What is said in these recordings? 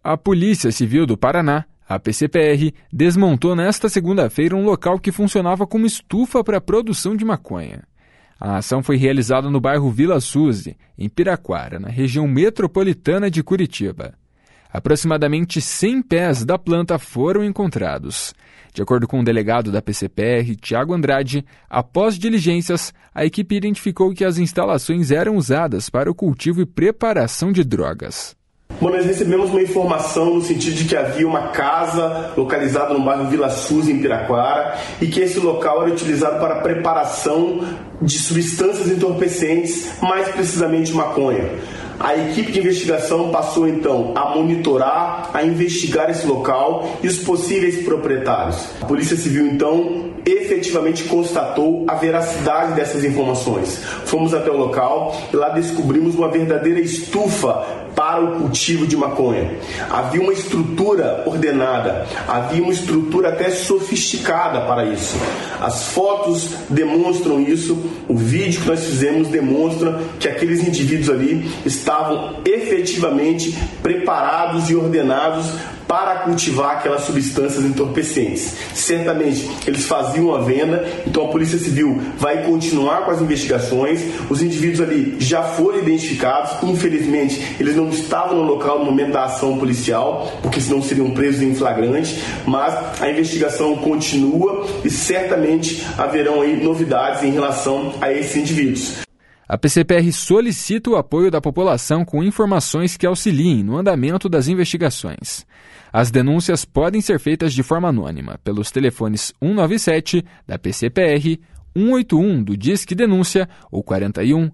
A Polícia Civil do Paraná, a PCPR, desmontou nesta segunda-feira um local que funcionava como estufa para a produção de maconha. A ação foi realizada no bairro Vila Suzy, em Piraquara, na região metropolitana de Curitiba. Aproximadamente 100 pés da planta foram encontrados. De acordo com o delegado da PCPR, Tiago Andrade, após diligências, a equipe identificou que as instalações eram usadas para o cultivo e preparação de drogas. Bom, nós recebemos uma informação no sentido de que havia uma casa localizada no bairro Vila Suzy, em Piraquara, e que esse local era utilizado para a preparação de substâncias entorpecentes, mais precisamente maconha. A equipe de investigação passou, então, a monitorar, a investigar esse local e os possíveis proprietários. A Polícia Civil, então, efetivamente constatou a veracidade dessas informações. Fomos até o local e lá descobrimos uma verdadeira estufa para o cultivo de maconha. Havia uma estrutura ordenada, havia uma estrutura até sofisticada para isso. As fotos demonstram isso, o vídeo que nós fizemos demonstra que aqueles indivíduos ali estavam efetivamente preparados e ordenados para cultivar aquelas substâncias entorpecentes. Certamente eles faziam a venda, então a Polícia Civil vai continuar com as investigações. Os indivíduos ali já foram identificados, infelizmente eles não estavam no local no momento da ação policial, porque senão seriam presos em flagrante, mas a investigação continua e certamente haverão aí novidades em relação a esses indivíduos. A PCPR solicita o apoio da população com informações que auxiliem no andamento das investigações. As denúncias podem ser feitas de forma anônima pelos telefones 197 da PCPR, 181 do Disque Denúncia ou 41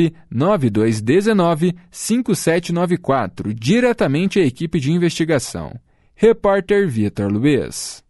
99219 5794, diretamente à equipe de investigação. Repórter Vitor Luiz.